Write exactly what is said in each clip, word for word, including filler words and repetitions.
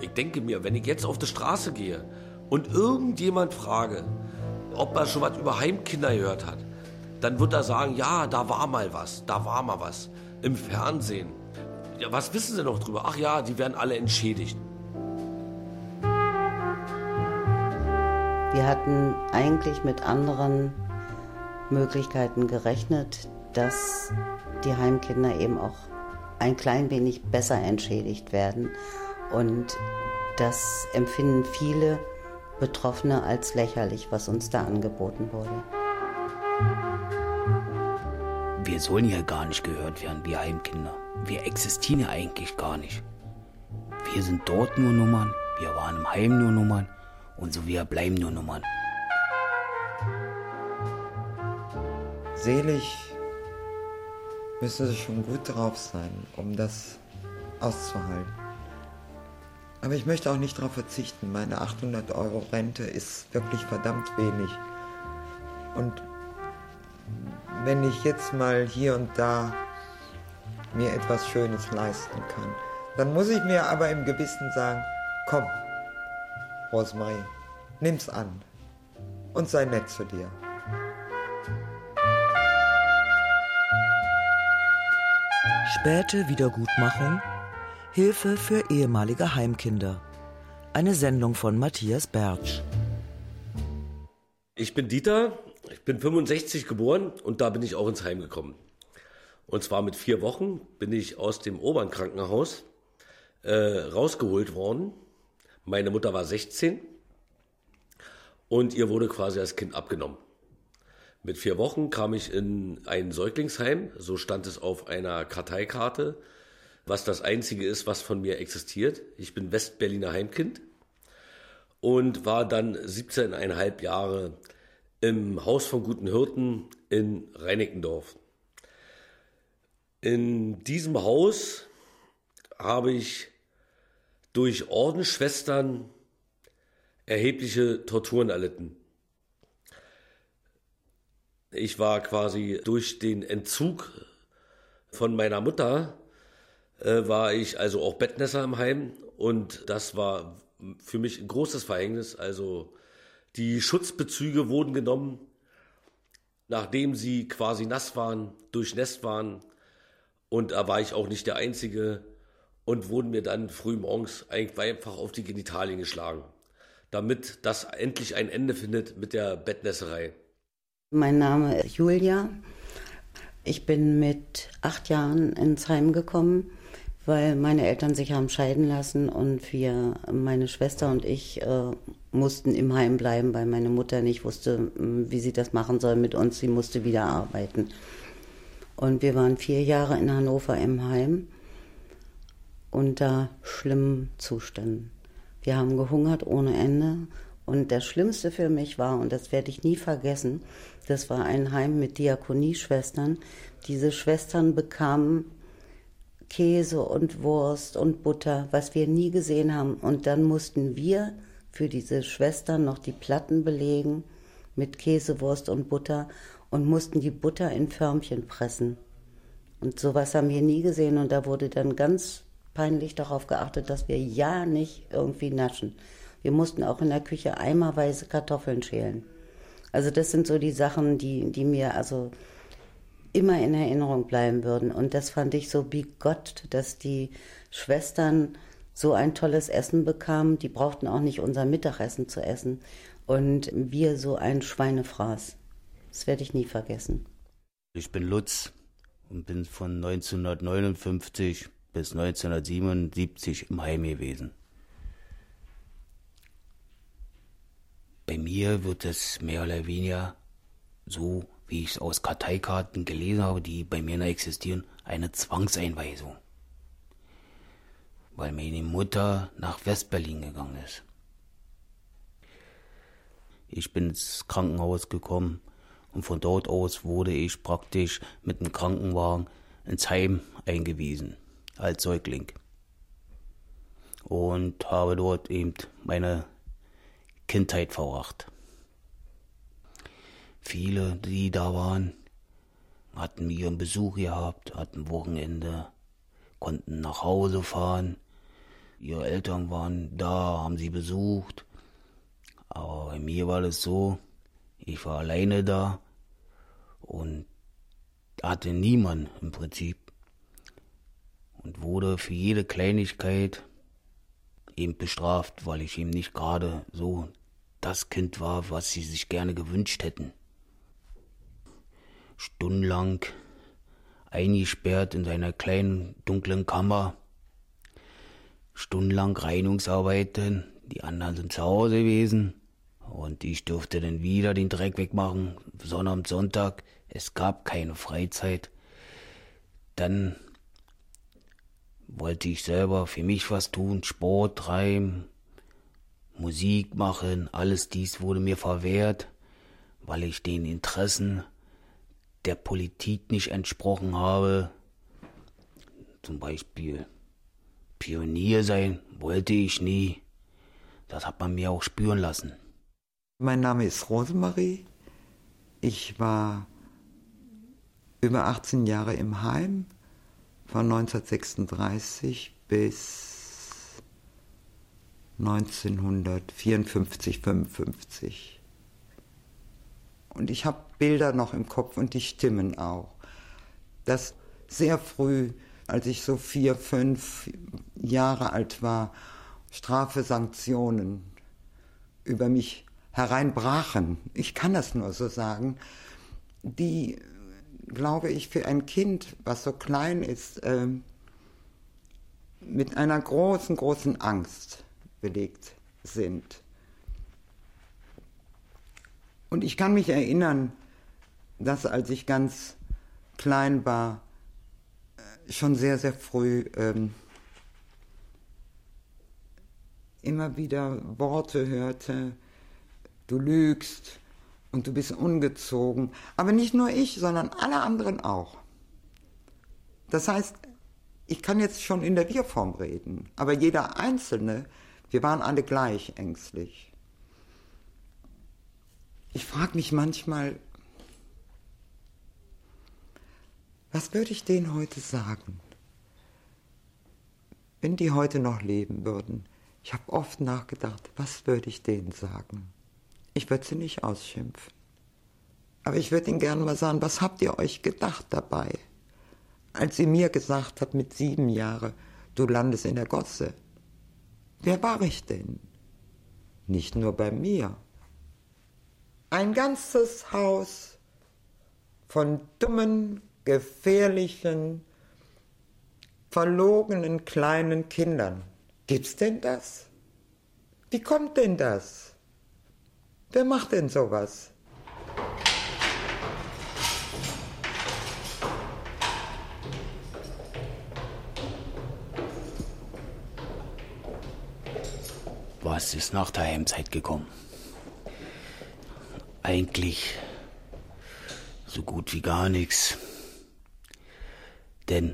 ich denke mir, wenn ich jetzt auf die Straße gehe und irgendjemand frage, ob er schon was über Heimkinder gehört hat, dann wird er sagen, ja, da war mal was, da war mal was im Fernsehen. Ja, was wissen Sie noch drüber? Ach ja, die werden alle entschädigt. Wir hatten eigentlich mit anderen Möglichkeiten gerechnet, dass die Heimkinder eben auch ein klein wenig besser entschädigt werden. Und das empfinden viele Betroffene als lächerlich, was uns da angeboten wurde. Wir sollen ja gar nicht gehört werden, wir Heimkinder. Wir existieren ja eigentlich gar nicht. Wir sind dort nur Nummern, wir waren im Heim nur Nummern und so wir bleiben nur Nummern. Selig müssen sie schon gut drauf sein, um das auszuhalten. Aber ich möchte auch nicht darauf verzichten. Meine achthundert Euro Rente ist wirklich verdammt wenig. Und wenn ich jetzt mal hier und da mir etwas Schönes leisten kann, dann muss ich mir aber im Gewissen sagen, komm, Rosemarie, nimm's an und sei nett zu dir. Späte Wiedergutmachung, Hilfe für ehemalige Heimkinder. Eine Sendung von Matthias Bertsch. Ich bin Dieter, ich bin fünfundsechzig geboren und da bin ich auch ins Heim gekommen. Und zwar mit vier Wochen bin ich aus dem Obernkrankenhaus äh, rausgeholt worden. Meine Mutter war sechzehn und ihr wurde quasi als Kind abgenommen. Mit vier Wochen kam ich in ein Säuglingsheim, so stand es auf einer Karteikarte, was das Einzige ist, was von mir existiert. Ich bin Westberliner Heimkind und war dann siebzehneinhalb Jahre im Haus von Guten Hirten in Reinickendorf. In diesem Haus habe ich durch Ordensschwestern erhebliche Torturen erlitten. Ich war quasi durch den Entzug von meiner Mutter, äh, war ich also auch Bettnässer im Heim und das war für mich ein großes Verhängnis. Also die Schutzbezüge wurden genommen, nachdem sie quasi nass waren, durchnässt waren und da war ich auch nicht der Einzige und wurden mir dann früh morgens einfach auf die Genitalien geschlagen, damit das endlich ein Ende findet mit der Bettnässerei. Mein Name ist Julia. Ich bin mit acht Jahren ins Heim gekommen, weil meine Eltern sich haben scheiden lassen und wir, meine Schwester und ich, äh, mussten im Heim bleiben, weil meine Mutter nicht wusste, wie sie das machen soll mit uns. Sie musste wieder arbeiten. Und wir waren vier Jahre in Hannover im Heim unter schlimmen Zuständen. Wir haben gehungert ohne Ende. Und das Schlimmste für mich war, und das werde ich nie vergessen, das war ein Heim mit Diakonieschwestern. Diese Schwestern bekamen Käse und Wurst und Butter, was wir nie gesehen haben. Und dann mussten wir für diese Schwestern noch die Platten belegen mit Käse, Wurst und Butter und mussten die Butter in Förmchen pressen. Und sowas haben wir nie gesehen. Und da wurde dann ganz peinlich darauf geachtet, dass wir ja nicht irgendwie naschen. Wir mussten auch in der Küche eimerweise Kartoffeln schälen. Also das sind so die Sachen, die, die mir also immer in Erinnerung bleiben würden. Und das fand ich so bigott, dass die Schwestern so ein tolles Essen bekamen. Die brauchten auch nicht unser Mittagessen zu essen. Und wir so ein Schweinefraß. Das werde ich nie vergessen. Ich bin Lutz und bin von neunzehnhundertneunundfünfzig bis neunzehnhundertsiebenundsiebzig im Heim gewesen. Bei mir wird es mehr oder weniger so, wie ich es aus Karteikarten gelesen habe, die bei mir noch existieren, eine Zwangseinweisung. Weil meine Mutter nach Westberlin gegangen ist. Ich bin ins Krankenhaus gekommen und von dort aus wurde ich praktisch mit dem Krankenwagen ins Heim eingewiesen, als Säugling. Und habe dort eben meine Kindheit verbracht. Viele, die da waren, hatten ihren Besuch gehabt, hatten Wochenende, konnten nach Hause fahren, Ihre Eltern waren da, haben sie besucht. Aber bei mir war das so, ich war alleine da und hatte niemanden im Prinzip. Und wurde für jede Kleinigkeit eben bestraft, weil ich eben nicht gerade so das Kind war, was sie sich gerne gewünscht hätten. Stundenlang eingesperrt in seiner kleinen, dunklen Kammer. Stundenlang Reinigungsarbeiten, die anderen sind zu Hause gewesen. Und ich durfte dann wieder den Dreck wegmachen, Sonnabend, Sonntag. Es gab keine Freizeit. Dann wollte ich selber für mich was tun, Sport treiben, Musik machen. Alles dies wurde mir verwehrt, weil ich den Interessen der Politik nicht entsprochen habe. Zum Beispiel Pionier sein wollte ich nie. Das hat man mir auch spüren lassen. Mein Name ist Rosemarie. Ich war über achtzehn Jahre im Heim, von neunzehnhundertsechsunddreißig bis neunzehnhundertvierundfünfzig, fünfundfünfzig. Und ich habe Bilder noch im Kopf und die Stimmen auch. Dass sehr früh, als ich so vier, fünf Jahre alt war, Strafe, Sanktionen über mich hereinbrachen, ich kann das nur so sagen, die, glaube ich, für ein Kind, was so klein ist, äh, mit einer großen, großen Angst belegt sind. Und ich kann mich erinnern, dass als ich ganz klein war, schon sehr, sehr früh ähm, immer wieder Worte hörte, du lügst und du bist ungezogen. Aber nicht nur ich, sondern alle anderen auch. Das heißt, ich kann jetzt schon in der Wir-Form reden, aber jeder Einzelne, wir waren alle gleich ängstlich. Ich frage mich manchmal, was würde ich denen heute sagen, wenn die heute noch leben würden? Ich habe oft nachgedacht, was würde ich denen sagen? Ich würde sie nicht ausschimpfen. Aber ich würde ihnen gerne mal sagen, was habt ihr euch gedacht dabei? Als sie mir gesagt hat mit sieben Jahren, du landest in der Gosse. Wer war ich denn? Nicht nur bei mir. Ein ganzes Haus von dummen, gefährlichen, verlogenen kleinen Kindern. Gibt's denn das? Wie kommt denn das? Wer macht denn sowas? Was ist nach der Heimzeit gekommen? Eigentlich so gut wie gar nichts. Denn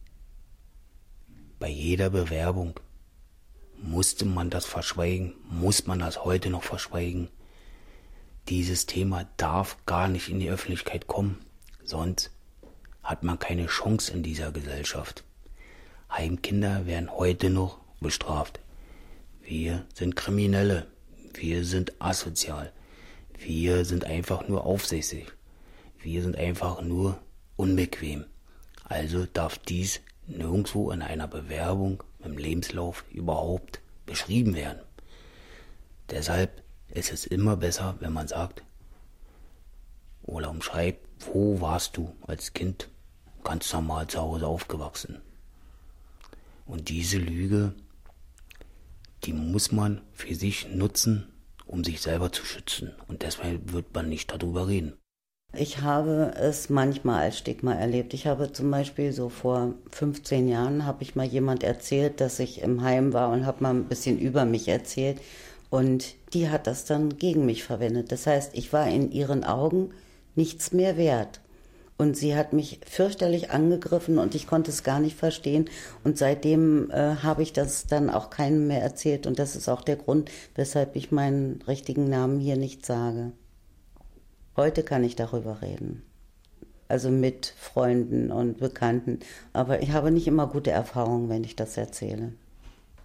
bei jeder Bewerbung musste man das verschweigen, muss man das heute noch verschweigen. Dieses Thema darf gar nicht in die Öffentlichkeit kommen, sonst hat man keine Chance in dieser Gesellschaft. Heimkinder werden heute noch bestraft. Wir sind Kriminelle, wir sind asozial, wir sind einfach nur aufsässig, wir sind einfach nur unbequem. Also darf dies nirgendwo in einer Bewerbung im Lebenslauf überhaupt beschrieben werden. Deshalb ist es immer besser, wenn man sagt oder umschreibt, wo warst du als Kind ganz normal zu Hause aufgewachsen. Und diese Lüge, die muss man für sich nutzen, um sich selber zu schützen. Und deshalb wird man nicht darüber reden. Ich habe es manchmal als Stigma erlebt. Ich habe zum Beispiel so vor fünfzehn Jahren, habe ich mal jemand erzählt, dass ich im Heim war und habe mal ein bisschen über mich erzählt. Und die hat das dann gegen mich verwendet. Das heißt, ich war in ihren Augen nichts mehr wert. Und sie hat mich fürchterlich angegriffen und ich konnte es gar nicht verstehen. Und seitdem äh, habe ich das dann auch keinem mehr erzählt. Und das ist auch der Grund, weshalb ich meinen richtigen Namen hier nicht sage. Heute kann ich darüber reden. Also mit Freunden und Bekannten. Aber ich habe nicht immer gute Erfahrungen, wenn ich das erzähle.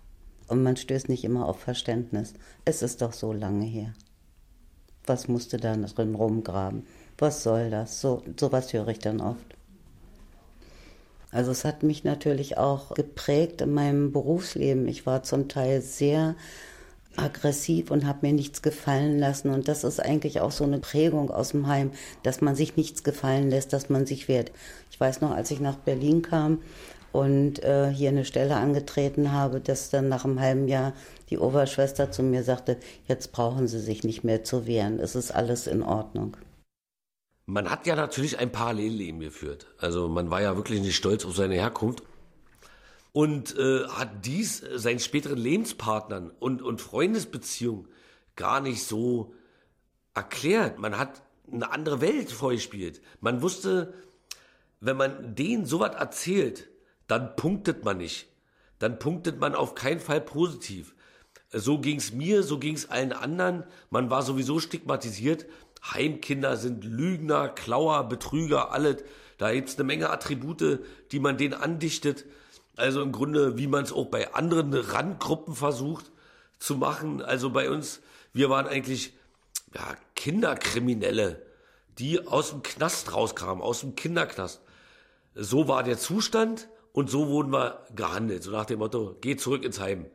Und man stößt nicht immer auf Verständnis. Es ist doch so lange her. Was musste da drin rumgraben? Was soll das? So sowas höre ich dann oft. Also es hat mich natürlich auch geprägt in meinem Berufsleben. Ich war zum Teil sehr aggressiv und habe mir nichts gefallen lassen. Und das ist eigentlich auch so eine Prägung aus dem Heim, dass man sich nichts gefallen lässt, dass man sich wehrt. Ich weiß noch, als ich nach Berlin kam und äh, hier eine Stelle angetreten habe, dass dann nach einem halben Jahr die Oberschwester zu mir sagte, jetzt brauchen Sie sich nicht mehr zu wehren, es ist alles in Ordnung. Man hat ja natürlich ein Parallelleben geführt. Also man war ja wirklich nicht stolz auf seine Herkunft. Und äh, hat dies seinen späteren Lebenspartnern und, und Freundesbeziehungen gar nicht so erklärt. Man hat eine andere Welt vorgespielt. Man wusste, wenn man denen sowas erzählt, dann punktet man nicht. Dann punktet man auf keinen Fall positiv. So ging's mir, so ging's allen anderen. Man war sowieso stigmatisiert. Heimkinder sind Lügner, Klauer, Betrüger, alles. Da gibt's eine Menge Attribute, die man denen andichtet. Also im Grunde, wie man es auch bei anderen Randgruppen versucht zu machen. Also bei uns, wir waren eigentlich ja, Kinderkriminelle, die aus dem Knast rauskamen, aus dem Kinderknast. So war der Zustand und so wurden wir gehandelt. So nach dem Motto, geh zurück ins Heim.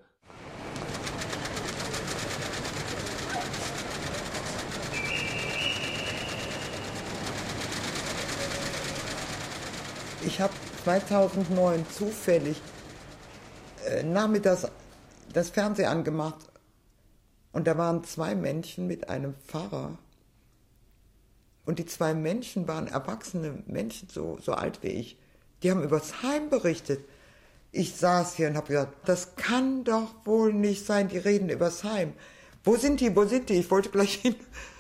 Ich habe zweitausendneun zufällig äh, nachmittags das Fernsehen angemacht und da waren zwei Menschen mit einem Pfarrer und die zwei Menschen waren erwachsene Menschen, so, so alt wie ich. Die haben übers Heim berichtet. Ich saß hier und habe gesagt, das kann doch wohl nicht sein, die reden übers Heim. Wo sind die, wo sind die? Ich wollte gleich hin.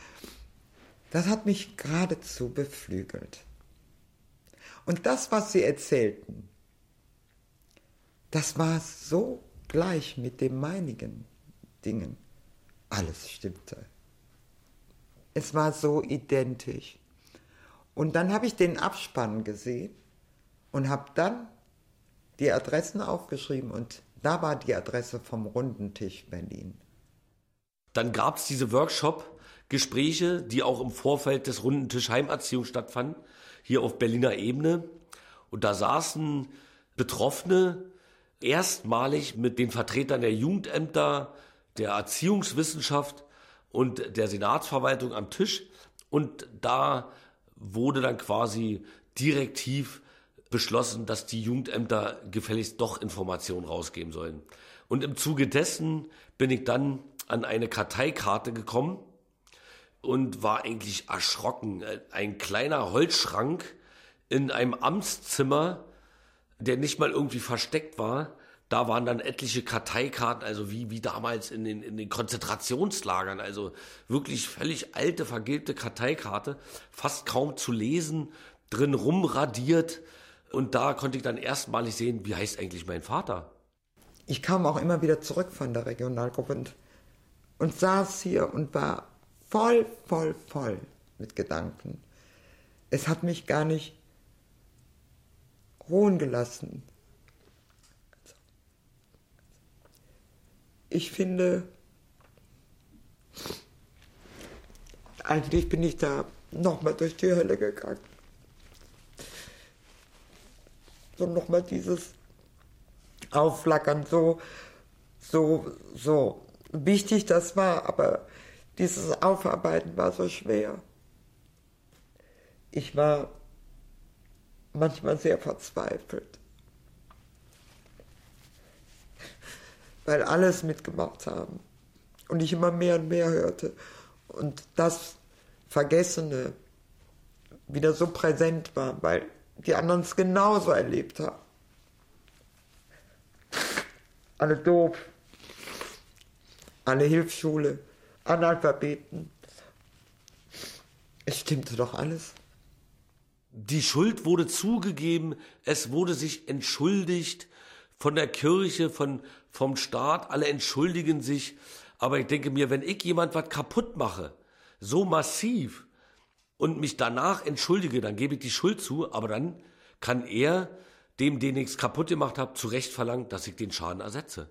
Das hat mich geradezu beflügelt. Und das, was sie erzählten, das war so gleich mit den meinigen Dingen. Alles stimmte. Es war so identisch. Und dann habe ich den Abspann gesehen und habe dann die Adressen aufgeschrieben und da war die Adresse vom Runden Tisch Berlin. Dann gab es diese Workshop-Gespräche, die auch im Vorfeld des Runden Tisch Heimerziehung stattfanden, hier auf Berliner Ebene. Und da saßen Betroffene erstmalig mit den Vertretern der Jugendämter, der Erziehungswissenschaft und der Senatsverwaltung am Tisch. Und da wurde dann quasi direktiv beschlossen, dass die Jugendämter gefälligst doch Informationen rausgeben sollen. Und im Zuge dessen bin ich dann an eine Karteikarte gekommen und war eigentlich erschrocken. Ein kleiner Holzschrank in einem Amtszimmer, der nicht mal irgendwie versteckt war. Da waren dann etliche Karteikarten, also wie, wie damals in den, in den Konzentrationslagern. Also wirklich völlig alte, vergilbte Karteikarte, fast kaum zu lesen, drin rumradiert. Und da konnte ich dann erstmalig sehen, wie heißt eigentlich mein Vater. Ich kam auch immer wieder zurück von der Regionalgruppe und, und saß hier und war voll, voll, voll mit Gedanken. Es hat mich gar nicht ruhen gelassen. Ich finde, eigentlich bin ich da nochmal durch die Hölle gegangen. So nochmal dieses Aufflackern, so, so, so wichtig das war, aber dieses Aufarbeiten war so schwer. Ich war manchmal sehr verzweifelt, weil alles mitgemacht haben und ich immer mehr und mehr hörte und das Vergessene wieder so präsent war, weil die anderen es genauso erlebt haben. Alle doof, alle Hilfsschule, Analphabeten. Es stimmte doch alles. Die Schuld wurde zugegeben, es wurde sich entschuldigt von der Kirche, von, vom Staat, alle entschuldigen sich. Aber ich denke mir, wenn ich jemand was kaputt mache, so massiv, und mich danach entschuldige, dann gebe ich die Schuld zu, aber dann kann er, dem, den ich es kaputt gemacht habe, zu Recht verlangen, dass ich den Schaden ersetze.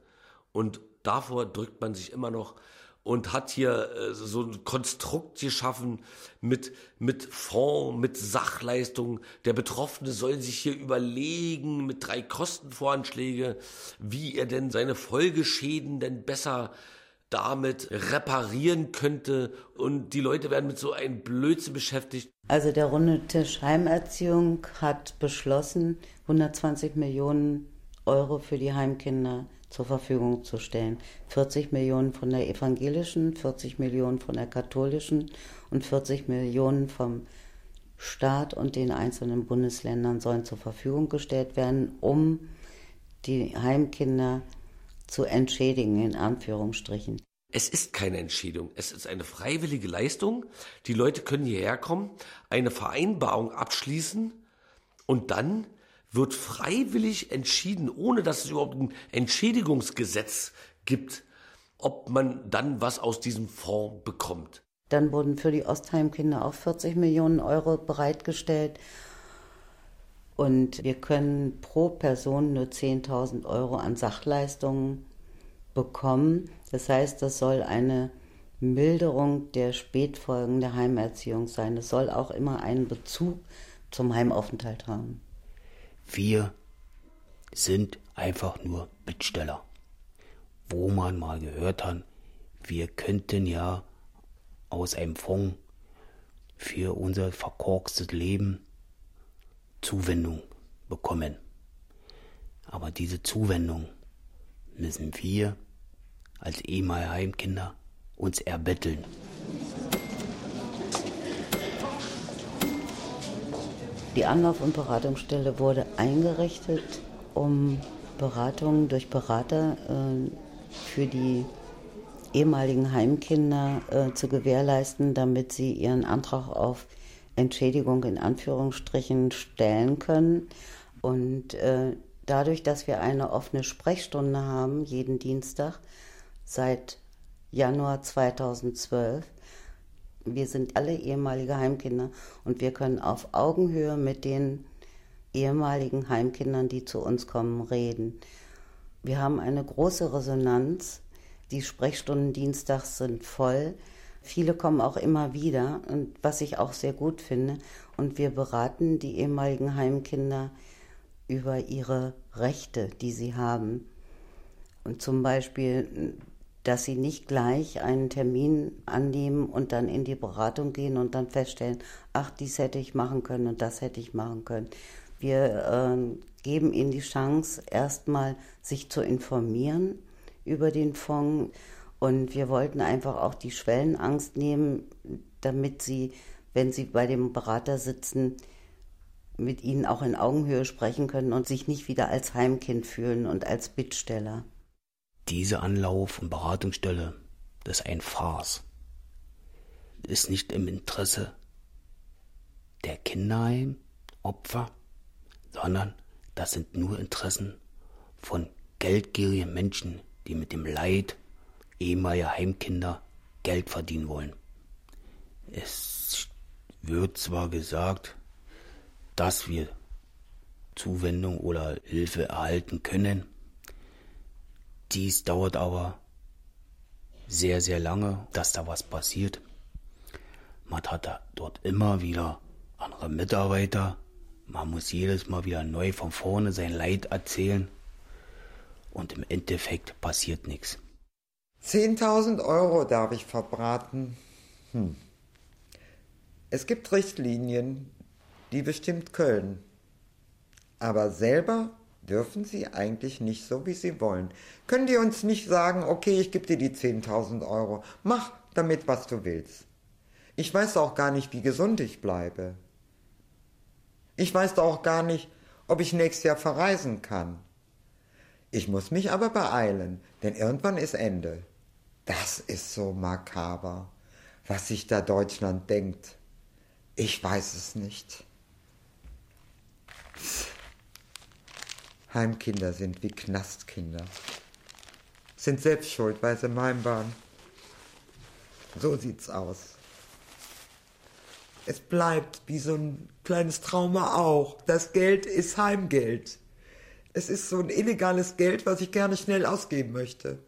Und davor drückt man sich immer noch und hat hier äh, so ein Konstrukt geschaffen mit, mit Fonds, mit Sachleistungen. Der Betroffene soll sich hier überlegen mit drei Kostenvoranschläge, wie er denn seine Folgeschäden denn besser damit reparieren könnte. Und die Leute werden mit so einem Blödsinn beschäftigt. Also der Runde Tisch Heimerziehung hat beschlossen, hundertzwanzig Millionen Euro für die Heimkinder zur Verfügung zu stellen. vierzig Millionen von der evangelischen, vierzig Millionen von der katholischen und vierzig Millionen vom Staat und den einzelnen Bundesländern sollen zur Verfügung gestellt werden, um die Heimkinder zu entschädigen, in Anführungsstrichen. Es ist keine Entschädigung, es ist eine freiwillige Leistung. Die Leute können hierher kommen, eine Vereinbarung abschließen und dann wird freiwillig entschieden, ohne dass es überhaupt ein Entschädigungsgesetz gibt, ob man dann was aus diesem Fonds bekommt. Dann wurden für die Ostheimkinder auch vierzig Millionen Euro bereitgestellt. Und wir können pro Person nur zehntausend Euro an Sachleistungen bekommen. Das heißt, das soll eine Milderung der Spätfolgen der Heimerziehung sein. Es soll auch immer einen Bezug zum Heimaufenthalt haben. Wir sind einfach nur Bittsteller. Wo man mal gehört hat, wir könnten ja aus einem Fonds für unser verkorkstes Leben Zuwendung bekommen. Aber diese Zuwendung müssen wir als ehemalige Heimkinder uns erbetteln. Die Anlauf- und Beratungsstelle wurde eingerichtet, um Beratungen durch Berater äh, für die ehemaligen Heimkinder äh, zu gewährleisten, damit sie ihren Antrag auf Entschädigung in Anführungsstrichen stellen können. Und äh, dadurch, dass wir eine offene Sprechstunde haben, jeden Dienstag seit Januar zweitausendzwölf, wir sind alle ehemalige Heimkinder und wir können auf Augenhöhe mit den ehemaligen Heimkindern, die zu uns kommen, reden. Wir haben eine große Resonanz. Die Sprechstunden dienstags sind voll. Viele kommen auch immer wieder, und was ich auch sehr gut finde. Und wir beraten die ehemaligen Heimkinder über ihre Rechte, die sie haben. Und zum Beispiel, dass sie nicht gleich einen Termin annehmen und dann in die Beratung gehen und dann feststellen, ach, dies hätte ich machen können und das hätte ich machen können. Wir äh, geben ihnen die Chance, erstmal sich zu informieren über den Fonds. Und wir wollten einfach auch die Schwellenangst nehmen, damit sie, wenn sie bei dem Berater sitzen, mit ihnen auch in Augenhöhe sprechen können und sich nicht wieder als Heimkind fühlen und als Bittsteller. Diese Anlauf- und Beratungsstelle, das ist ein Farce. Ist nicht im Interesse der Kinderheimopfer, sondern das sind nur Interessen von geldgierigen Menschen, die mit dem Leid ehemaliger Heimkinder Geld verdienen wollen. Es wird zwar gesagt, dass wir Zuwendung oder Hilfe erhalten können, dies dauert aber sehr, sehr lange, dass da was passiert. Man hat da dort immer wieder andere Mitarbeiter, man muss jedes Mal wieder neu von vorne sein Leid erzählen und im Endeffekt passiert nichts. zehntausend Euro darf ich verbraten. Hm. Es gibt Richtlinien, die bestimmt Köln. Aber selber dürfen sie eigentlich nicht so, wie sie wollen. Können die uns nicht sagen, okay, ich gebe dir die zehntausend Euro, mach damit, was du willst. Ich weiß auch gar nicht, wie gesund ich bleibe. Ich weiß auch gar nicht, ob ich nächstes Jahr verreisen kann. Ich muss mich aber beeilen, denn irgendwann ist Ende. Das ist so makaber, was sich da Deutschland denkt. Ich weiß es nicht. Heimkinder sind wie Knastkinder. Sind selbst schuld, weil sie im Heim waren. So sieht's aus. Es bleibt wie so ein kleines Trauma auch. Das Geld ist Heimgeld. Es ist so ein illegales Geld, was ich gerne schnell ausgeben möchte.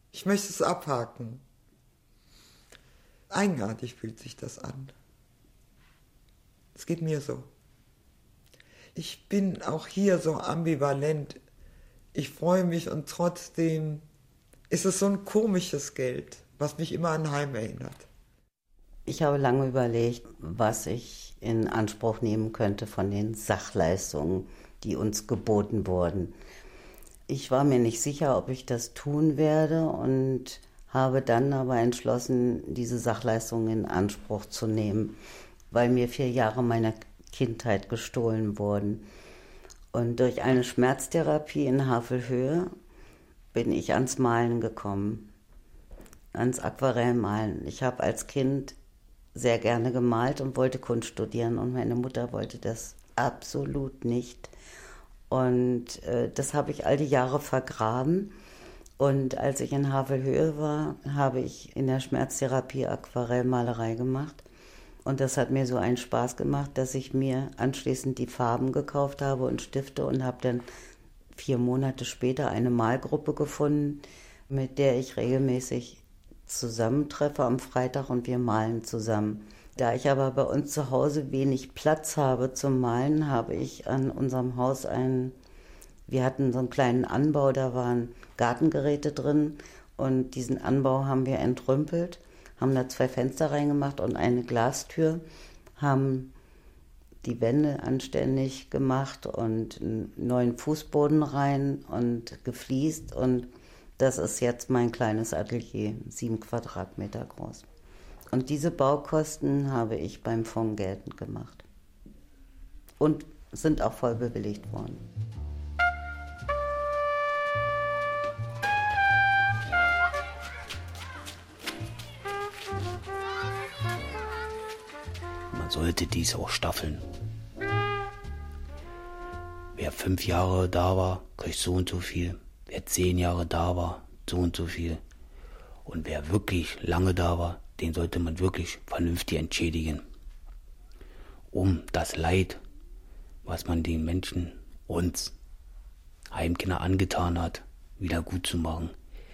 Ich möchte es abhaken. Eigenartig fühlt sich das an. Es geht mir so. Ich bin auch hier so ambivalent. Ich freue mich und trotzdem ist es so ein komisches Geld, was mich immer an Heim erinnert. Ich habe lange überlegt, was ich in Anspruch nehmen könnte von den Sachleistungen, die uns geboten wurden. Ich war mir nicht sicher, ob ich das tun werde und habe dann aber entschlossen, diese Sachleistungen in Anspruch zu nehmen, weil mir vier Jahre meiner Kindheit gestohlen wurden. Und durch eine Schmerztherapie in Havelhöhe bin ich ans Malen gekommen, ans Aquarellmalen. Ich habe als Kind sehr gerne gemalt und wollte Kunst studieren und meine Mutter wollte das absolut nicht. Und äh, das habe ich all die Jahre vergraben. Und als ich in Havelhöhe war, habe ich in der Schmerztherapie Aquarellmalerei gemacht. Und das hat mir so einen Spaß gemacht, dass ich mir anschließend die Farben gekauft habe und Stifte und habe dann vier Monate später eine Malgruppe gefunden, mit der ich regelmäßig zusammentreffe am Freitag und wir malen zusammen. Da ich aber bei uns zu Hause wenig Platz habe zum Malen, habe ich an unserem Haus einen, wir hatten so einen kleinen Anbau, da waren Gartengeräte drin und diesen Anbau haben wir entrümpelt, haben da zwei Fenster reingemacht und eine Glastür, haben die Wände anständig gemacht und einen neuen Fußboden rein und gefliest und das ist jetzt mein kleines Atelier, sieben Quadratmeter groß. Und diese Baukosten habe ich beim Fonds geltend gemacht und sind auch voll bewilligt worden. Man sollte dies auch staffeln. Wer fünf Jahre da war, kriegt so und so viel. Wer zehn Jahre da war, so und so viel. Und wer wirklich lange da war, den sollte man wirklich vernünftig entschädigen. Um das Leid, was man den Menschen, uns, Heimkinder angetan hat, wieder gut zu machen.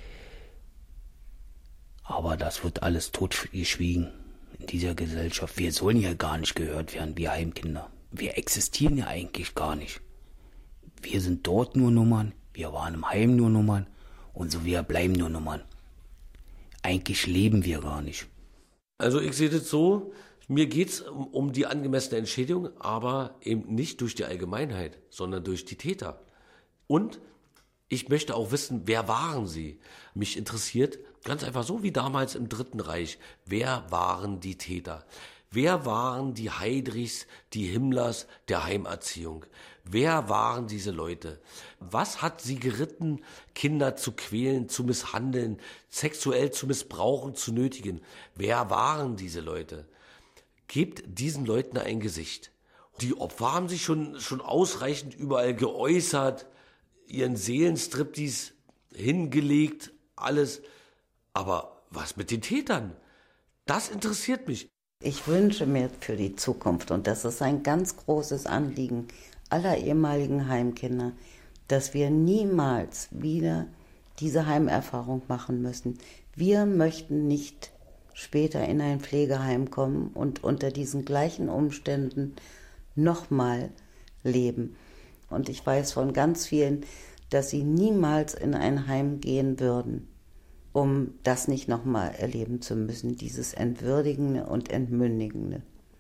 Aber das wird alles totgeschwiegen in dieser Gesellschaft. Wir sollen ja gar nicht gehört werden, wir Heimkinder. Wir existieren ja eigentlich gar nicht. Wir sind dort nur Nummern, wir waren im Heim nur Nummern und so wir bleiben nur Nummern. Eigentlich leben wir gar nicht. Also ich sehe das so, mir geht es um, um die angemessene Entschädigung, aber eben nicht durch die Allgemeinheit, sondern durch die Täter. Und ich möchte auch wissen, wer waren sie? Mich interessiert ganz einfach so wie damals im Dritten Reich, wer waren die Täter? Wer waren die Heydrichs, die Himmlers der Heimerziehung? Wer waren diese Leute? Was hat sie geritten, Kinder zu quälen, zu misshandeln, sexuell zu missbrauchen, zu nötigen? Wer waren diese Leute? Gebt diesen Leuten ein Gesicht. Die Opfer haben sich schon, schon ausreichend überall geäußert, ihren Seelenstriptease hingelegt, alles. Aber was mit den Tätern? Das interessiert mich. Ich wünsche mir für die Zukunft, und das ist ein ganz großes Anliegen aller ehemaligen Heimkinder, dass wir niemals wieder diese Heimerfahrung machen müssen. Wir möchten nicht später in ein Pflegeheim kommen und unter diesen gleichen Umständen nochmal leben. Und ich weiß von ganz vielen, dass sie niemals in ein Heim gehen würden, um das nicht nochmal erleben zu müssen, dieses Entwürdigende und Entmündigende.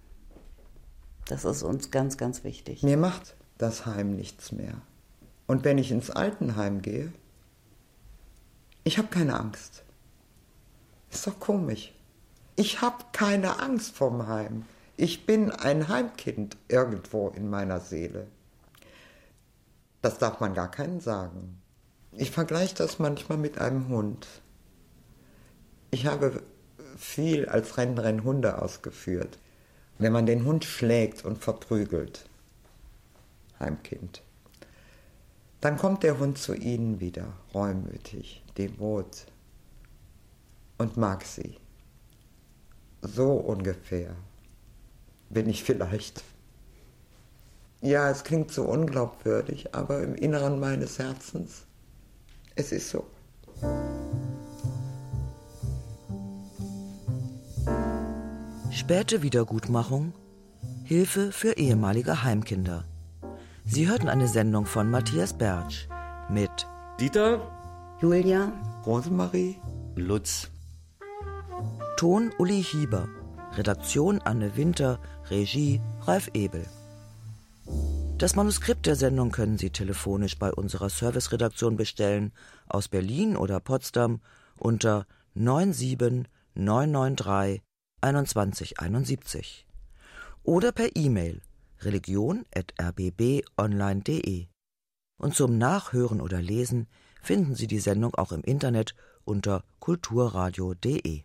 Das ist uns ganz, ganz wichtig. Mir macht das Heim nichts mehr. Und wenn ich ins Altenheim gehe, ich habe keine Angst. Ist doch komisch. Ich habe keine Angst vorm Heim. Ich bin ein Heimkind irgendwo in meiner Seele. Das darf man gar keinen sagen. Ich vergleiche das manchmal mit einem Hund. Ich habe viel als Rennrennen Hunde ausgeführt. Wenn man den Hund schlägt und verprügelt, Heimkind, dann kommt der Hund zu ihnen wieder, reumütig, devot und mag sie. So ungefähr bin ich vielleicht. Ja, es klingt so unglaubwürdig, aber im Inneren meines Herzens, es ist so. Späte Wiedergutmachung. Hilfe für ehemalige Heimkinder. Sie hörten eine Sendung von Matthias Bertsch mit Dieter, Julia, Rosemarie, Lutz. Ton Uli Hieber. Redaktion Anne Winter. Regie Ralf Ebel. Das Manuskript der Sendung können Sie telefonisch bei unserer Serviceredaktion bestellen, aus Berlin oder Potsdam unter neun sieben neun neun drei einundzwanzig einundsiebzig oder per E-Mail religion at r b b online punkt d e. Und zum Nachhören oder Lesen finden Sie die Sendung auch im Internet unter kulturradio punkt d e.